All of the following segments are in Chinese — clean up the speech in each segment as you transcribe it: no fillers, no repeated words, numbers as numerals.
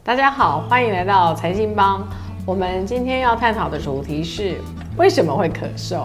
大家好，欢迎来到财经帮。我们今天要探讨的主题是为什么会咳嗽。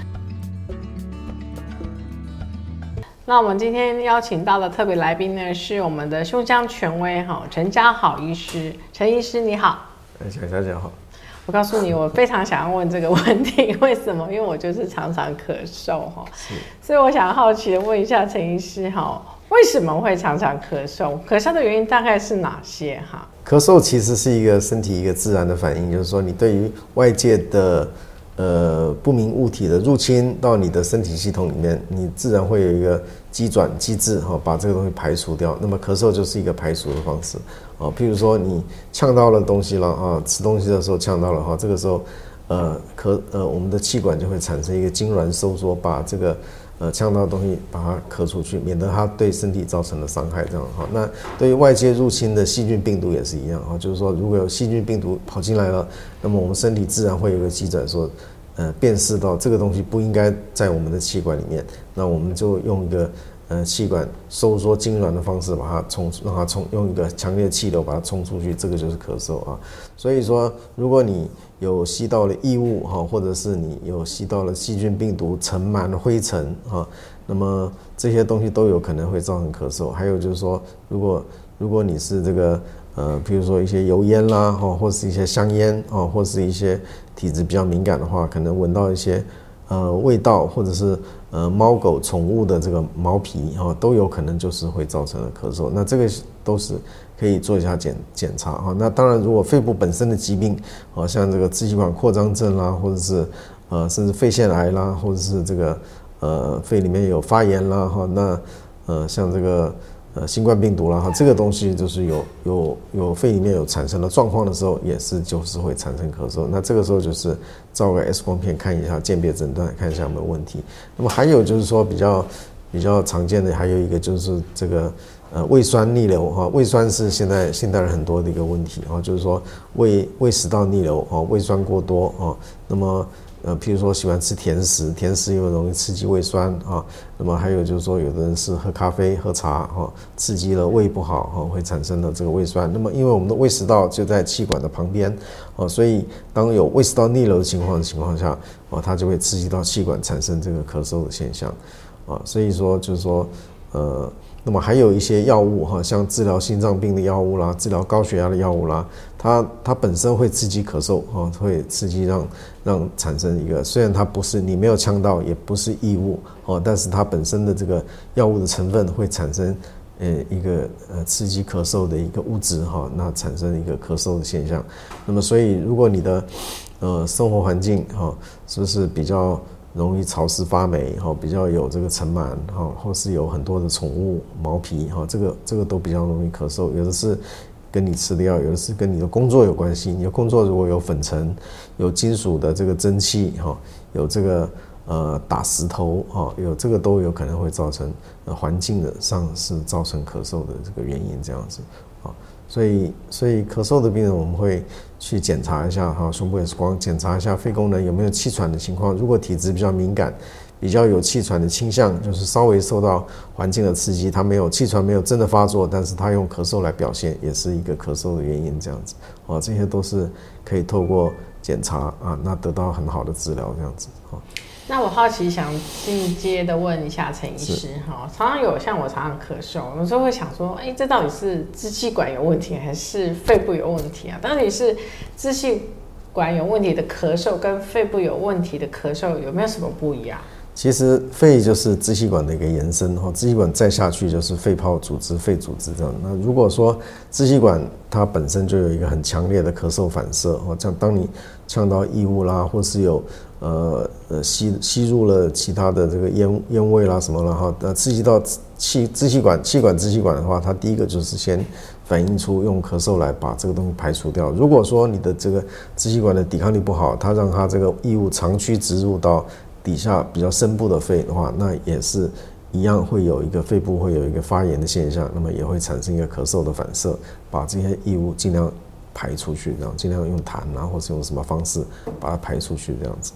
那我们今天邀请到的特别来宾呢，是我们的胸腔权威陈家豪医师。陈医师你好。 小姐好。 我告诉你，我非常想要问这个问题，为什么？因为我就是常常咳嗽所以我想好奇的问一下陈医师为什么会常常咳嗽？咳嗽的原因大概是哪些咳嗽其实是一个身体一个自然的反应，就是说你对于外界的不明物体的入侵到你的身体系统里面，你自然会有一个机转机制把这个东西排除掉。那么咳嗽就是一个排除的方式譬如说你呛到了东西了吃东西的时候呛到了这个时候我们的气管就会产生一个痉挛收缩，把这个呛到的东西把它咳出去，免得它对身体造成了伤害。这样那对于外界入侵的细菌病毒也是一样就是说如果有细菌病毒跑进来了，那么我们身体自然会有一个机转说辨识到这个东西不应该在我们的气管里面，那我们就用一个气管收缩痉挛的方式把它让它用一个强烈的气流把它冲出去，这个就是咳嗽所以说如果你有吸到了异物或者是你有吸到了细菌病毒尘螨灰尘那么这些东西都有可能会造成咳嗽。还有就是说如果你是这个比如说一些油烟啦或是一些香烟或是一些体质比较敏感的话，可能闻到一些味道或者是猫狗宠物的这个毛皮都有可能就是会造成的咳嗽。那这个都是可以做一下检查那当然如果肺部本身的疾病像这个支气管扩张症啦，或者是甚至肺腺癌啦，或者是这个肺里面有发炎啦那像这个新冠病毒啦这个东西就是有肺里面有产生了状况的时候，就是会产生咳嗽。那这个时候就是照个 X 光片看一下，鉴别诊断看一下有没有问题。那么还有就是说比较常见的还有一个就是这个胃酸逆流胃酸是现代人很多的一个问题就是说胃食道逆流胃酸过多那么譬如说喜欢吃甜食又容易刺激胃酸那么还有就是说有的人是喝咖啡喝茶刺激了胃不好会产生了这个胃酸。那么因为我们的胃食道就在气管的旁边所以当有胃食道逆流的情况下它就会刺激到气管，产生这个咳嗽的现象所以说就是说那么还有一些药物像治疗心脏病的药物啦，治疗高血压的药物啦，它本身会刺激咳嗽会刺激让产生一个，虽然它不是你没有呛到也不是异物但是它本身的这个药物的成分会产生一个刺激咳嗽的一个物质那产生一个咳嗽的现象。那么所以如果你的生活环境是不是比较容易潮湿发霉比较有这个尘螨或是有很多的宠物毛皮这个都比较容易咳嗽。有的是跟你吃的药，有的是跟你的工作有关系。你的工作如果有粉尘有金属的这个蒸汽有这个打石头有这个都有可能会造成环境的上是造成咳嗽的这个原因这样子所以咳嗽的病人我们会去检查一下胸部 X 光检查一下肺功能有没有气喘的情况。如果体质比较敏感比较有气喘的倾向，就是稍微受到环境的刺激，他没有气喘没有真的发作，但是他用咳嗽来表现，也是一个咳嗽的原因这样子这些都是可以透过检查那得到很好的治疗这样子那我好奇想进阶的问一下陈医师常常有像我常常咳嗽，有时候会想说这到底是支气管有问题还是肺部有问题到底是支气管有问题的咳嗽跟肺部有问题的咳嗽有没有什么不一样？ 其实肺就是支气管的一个延伸支气管再下去就是肺泡组织肺组织这样。那如果说支气管它本身就有一个很强烈的咳嗽反射像当你呛到异物啦，或是有吸入了其他的这个烟味啦什么啦刺激到支气管的话，它第一个就是先反映出用咳嗽来把这个东西排除掉。如果说你的这个支气管的抵抗力不好，它让它这个异物长驱直入到底下比较深部的肺的话，那也是一样会有一个肺部会有一个发炎的现象，那么也会产生一个咳嗽的反射，把这些异物尽量排出去，这样尽量用痰或是用什么方式把它排出去这样子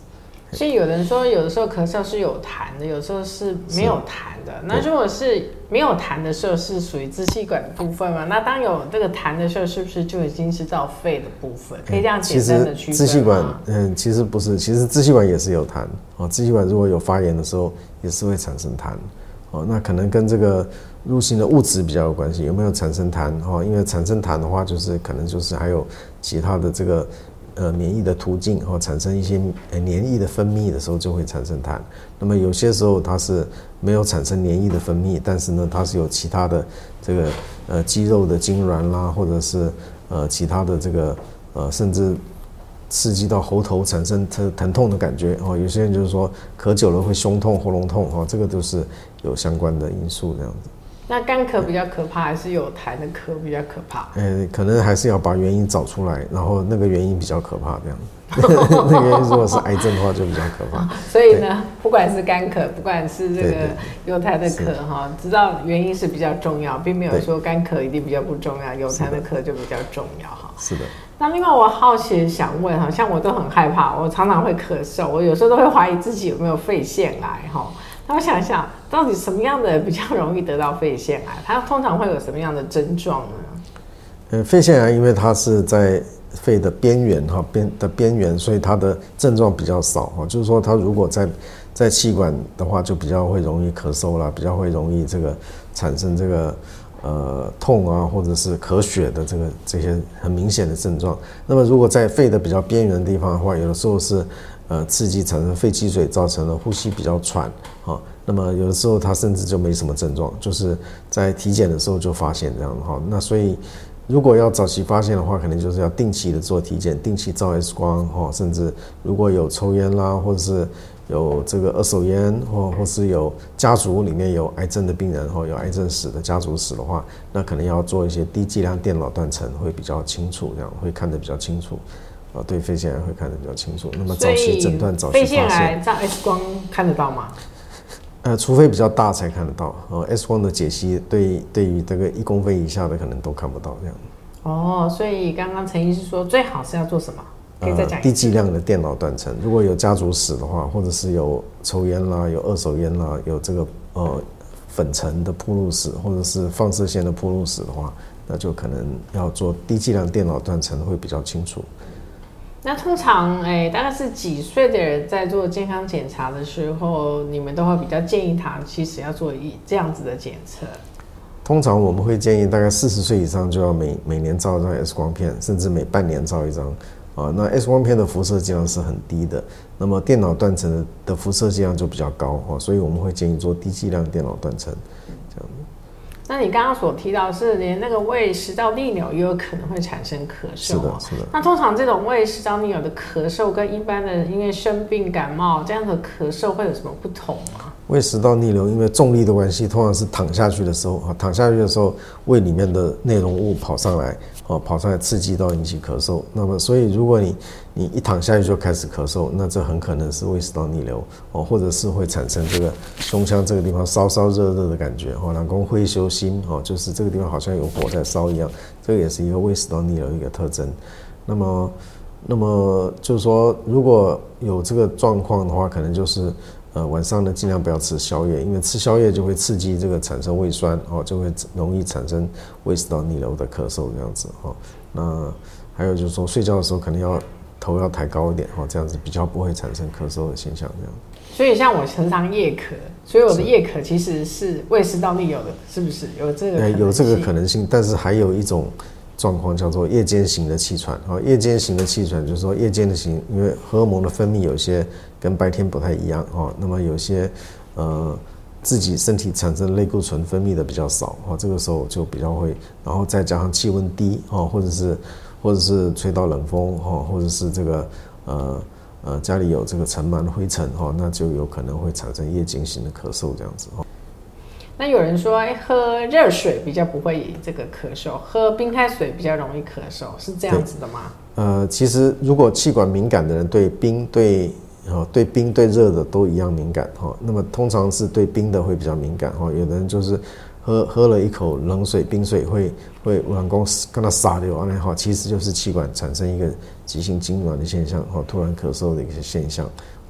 所以有人说，有的时候咳嗽是有痰的，有时候是没有痰的。那如果是没有痰的时候，是属于支气管的部分嘛？那当有这个痰的时候，是不是就已经是到肺的部分？可以这样简单的区分吗？ 其实支气管，其实不是，其实支气管也是有痰哦。支气管如果有发炎的时候，也是会产生痰哦。那可能跟这个入侵的物质比较有关系，有没有产生痰哦？因为产生痰的话，就是可能就是还有其他的这个免疫的途径哦，产生一些黏液的分泌的时候就会产生痰。那么有些时候它是没有产生黏液的分泌，但是呢它是有其他的这个肌肉的痉挛啦，或者是其他的这个甚至刺激到喉头产生疼痛的感觉哦。有些人就是说咳久了会胸痛、喉咙痛哦，这个都是有相关的因素这样子。 那干咳比较可怕，还是有痰的咳比较可怕？ 可能还是要把原因找出来，然后那个原因比较可怕这样。那个原因如果是癌症的话就比较可怕。 所以呢，不管是干咳，不管是这个有痰的咳哈，知道原因是比较重要，并没有说干咳一定比较不重要，有痰的咳就比较重要哈。 是的。 那另外我好奇想问哈，像我都很害怕，我常常会咳嗽，我有时候都会怀疑自己有没有肺腺癌哈。那我想想，到底什么样的人比较容易得到肺腺癌？它通常会有什么样的症状呢？ 肺腺癌因为它是在肺的边缘哈，边缘，所以它的症状比较少哈。就是说，它如果在气管的话，就比较会容易咳嗽啦，比较会容易这个产生这个痛啊，或者是咳血的这些很明显的症状。那么如果在肺的比较边缘的地方的话，有的时候是刺激产生肺积水，造成了呼吸比较喘啊。那么有的时候它甚至就没什么症状，就是在体检的时候就发现这样哈。那所以如果要早期发现的话，可能就是要定期的做体检，定期照 X 光哈，甚至如果有抽烟啦，或者是有这个二手烟或是有家族里面有癌症的病人或有癌症史的家族史的话，那可能要做一些低剂量电脑断层会比较清楚，这样会看得比较清楚。对肺腺癌会看得比较清楚。那么早期诊断、早期发现。 肺腺癌照 X 光看得到吗？ 除非比较大才看得到。X 光的解析对于这个1公分以下的可能都看不到这样。 哦，所以刚刚陈医师说最好是要做什么？可以再讲一次。 低剂量的电脑断层，如果有家族史的话，或者是有抽烟啦、有二手烟啦、有这个粉尘的暴露史，或者是放射线的暴露史的话，那就可能要做低剂量电脑断层会比较清楚。 那通常，大概是几岁的人在做健康检查的时候，你们都会比较建议他其实要做这样子的检测？ 通常我们会建议大概40岁以上就要每年照一张 X 光片，甚至每半年照一张。那 X 光片的辐射剂量是很低的，那么电脑断层的辐射剂量就比较高，所以我们会建议做低剂量电脑断层，这样。 那你刚刚所提到是连那个胃食道逆流也有可能会产生咳嗽， 是的，是的。 那通常这种胃食道逆流的咳嗽跟一般的因为生病感冒这样的咳嗽会有什么不同吗？ 胃食道逆流因为重力的关系，通常是躺下去的时候，胃里面的内容物跑上来刺激到引起咳嗽。那么所以如果你一躺下去就开始咳嗽，那这很可能是胃食道逆流或者是会产生这个胸腔这个地方烧烧热热的感觉然后会修心就是这个地方好像有火在烧一样，这个也是一个胃食道逆流的一个特征。那么就是说，如果有这个状况的话，可能就是晚上呢尽量不要吃宵夜，因为吃宵夜就会刺激这个产生胃酸就会容易产生胃食道逆流的咳嗽这样子那还有就是说，睡觉的时候可能头要抬高一点这样子比较不会产生咳嗽的现象这样。 所以像我常常夜咳，所以我的夜咳其实是胃食道逆流的，是不是有这个可能性？ 有这个可能性，但是还有一种状况叫做夜间型的气喘夜间型的气喘就是说夜间的型，因为荷尔蒙的分泌有些跟白天不太一样那么有些自己身体产生类固醇分泌的比较少这个时候就比较会，然后再加上气温低或者是吹到冷风或者是这个家里有这个尘螨灰尘那就有可能会产生夜间型的咳嗽这样子那有人说喝热水比较不会这个咳嗽，喝冰开水比较容易咳嗽，是这样子的吗？ 其实如果气管敏感的人对冰对热的都一样敏感那么通常是对冰的会比较敏感有的人就是喝了一口冷水冰水会冷宫跟它洒流其实就是气管产生一个急性痉挛的现象突然咳嗽的一个现象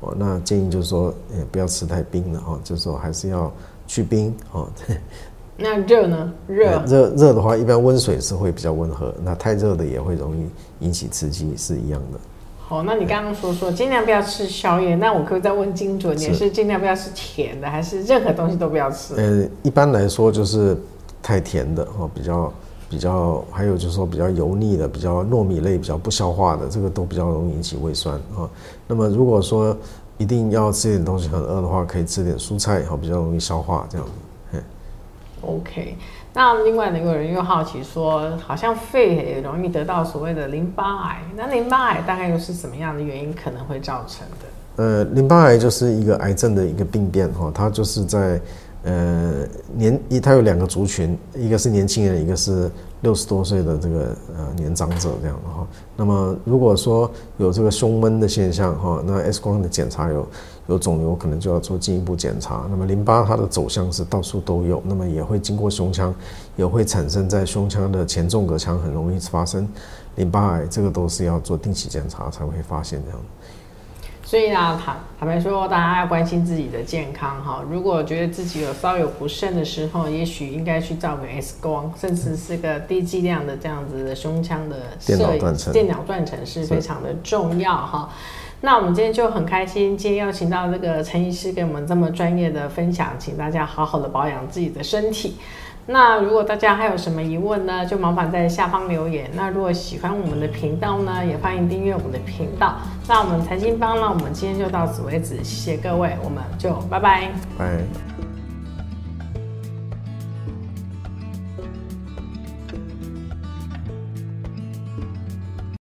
那建议就是说，不要吃太冰了就是说还是要去冰那热呢？ 热的话，一般温水是会比较温和，那太热的也会容易引起刺激，是一样的。 好，那你刚刚说尽量不要吃宵夜，那我可以再问精准点，是尽量不要吃甜的，还是任何东西都不要吃？ 一般来说就是太甜的比较，还有就是说比较油腻的、比较糯米类、比较不消化的，这个都比较容易引起胃酸那么如果说一定要吃点东西很饿的话，可以吃点蔬菜比较容易消化这样子。 OK， 那另外呢，有人又好奇说，好像肺也容易得到所谓的淋巴癌，那淋巴癌大概又是什么样的原因可能会造成的？ 淋巴癌就是一个癌症的一个病变它就是在它有2个族群，一个是年轻人，一个是60多岁的这个年长者这样那么如果说有这个胸闷的现象那 X 光的检查有肿瘤，可能就要做进一步检查。那么淋巴它的走向是到处都有，那么也会经过胸腔，也会产生在胸腔的前纵隔腔，很容易发生淋巴癌，这个都是要做定期检查才会发现这样。 所以呢，坦白说，大家要关心自己的健康如果觉得自己稍有不慎的时候，也许应该去照个 X 光，甚至是个低剂量的这样子的胸腔的电脑断层是非常的重要那我们今天就很开心，今天邀请到这个陈医师给我们这么专业的分享，请大家好好的保养自己的身体。那如果大家还有什么疑问呢，就麻烦在下方留言。那如果喜欢我们的频道呢，也欢迎订阅我们的频道。那我们财经帮呢，我们今天就到此为止，谢谢各位，我们就拜拜。 拜。